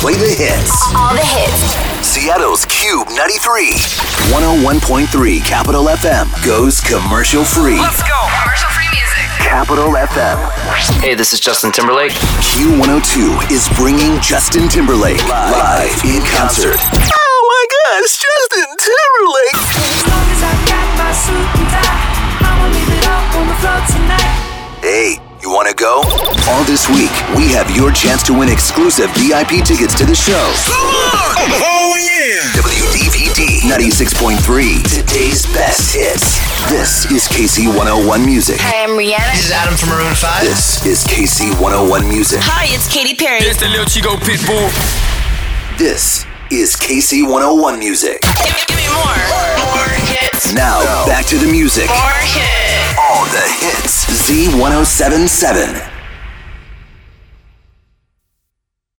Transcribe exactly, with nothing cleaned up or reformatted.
play the hits. All the hits. Seattle's Cube ninety-three. one oh one point three Capital F M goes commercial free. Let's go. Commercial free music. Capital F M. Hey, this is Justin Timberlake. Q one oh two is bringing Justin Timberlake live, live in concert. Oh my gosh, Justin Timberlake! As long as I got my suit and tie, I'ma leave it all on the floor tonight. Hey, you wanna go? All this week, we have your chance to win exclusive V I P tickets to the show. Oh yeah! W D V D ninety-six point three, today's best hits. This is K C one oh one Music. Hi, I'm Rihanna. This is Adam from Maroon five. This is K C one oh one Music. Hi, it's Katy Perry. It's the Lil Chico Pitbull. This is K C one oh one Music. Give me, give me more. More hits. Now, back to the music. More hits. All the hits. Z one oh seven point seven.